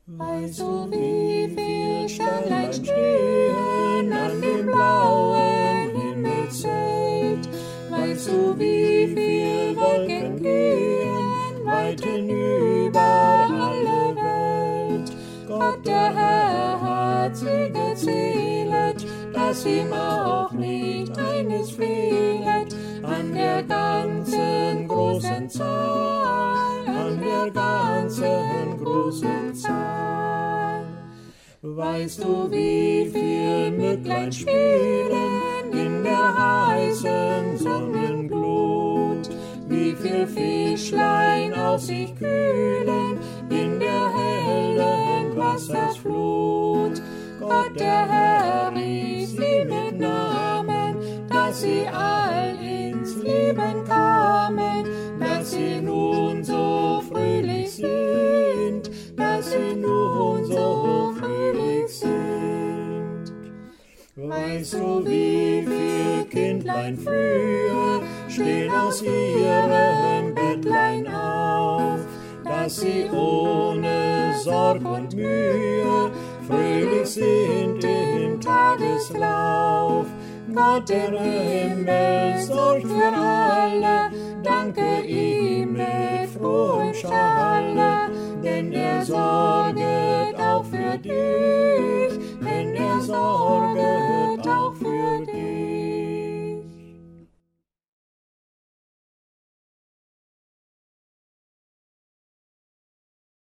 Weißt du, wie viel Sternlein stehen an dem blauen Himmelszelt? Weißt du, wie viel Wolken gehen weit hinüber alle Welt? Gott, der Herr, hat sie gezählet, dass ihm auch nicht eines fehlet, an der ganzen großen Zahl, an der ganzen großen Zahl. Weißt du, wie viel Mücklein spielen in der heißen Sonnenglut? Wie viel Fischlein aus sich kühlen in der hellen Wassersflut? Gott, der Herr, rief sie mit Namen, dass sie all ins Leben kamen, dass sie nun so fröhlich sind, dass sie nun so fröhlich sind. Weißt du, wie viel Kindlein früher stehen aus ihrem Bettlein auf, dass sie ohne Sorg und Mühe fröhlich sind im Tageslauf. Gott, der Himmel sorgt für alle, danke ihm mit frohem Schalle, denn er sorget auch für dich,